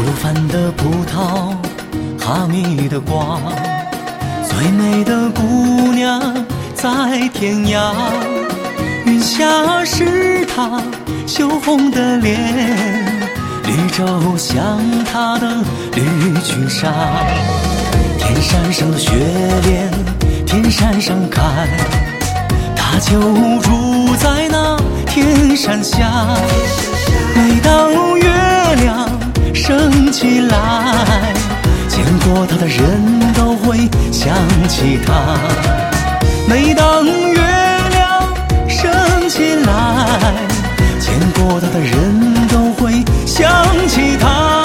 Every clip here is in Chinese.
鲁番的葡萄，哈密的瓜，最美的姑娘在天涯。云下是她羞红的脸，绿洲像她的绿裙纱。天山上的雪莲，天山上开，她就住在那天山下。每当月亮升起来，见过她的人都会想起她。每当月亮升起来，见过她的人都会想起她。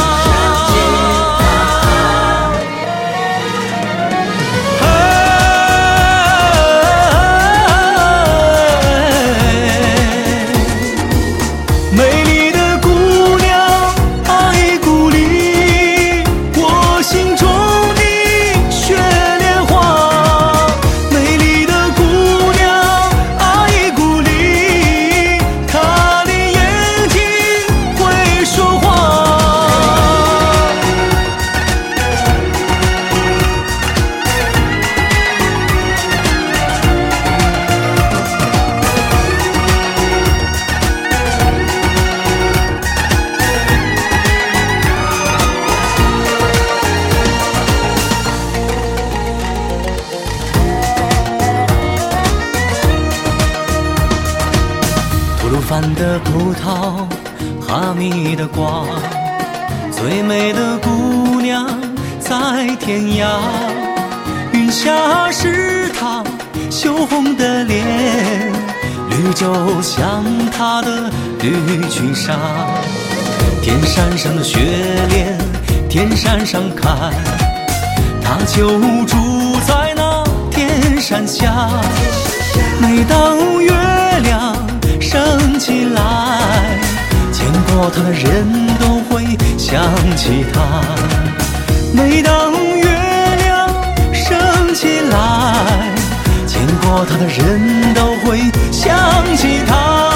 鲁番的葡萄，哈密的瓜，最美的姑娘在天涯。云下是她羞红的脸，绿洲像她的绿裙纱。天山上的雪莲，天山上开，她就住在那天山下。每当月亮升起来，见过她的人都会想起她。每当月亮升起来，见过她的人都会想起她。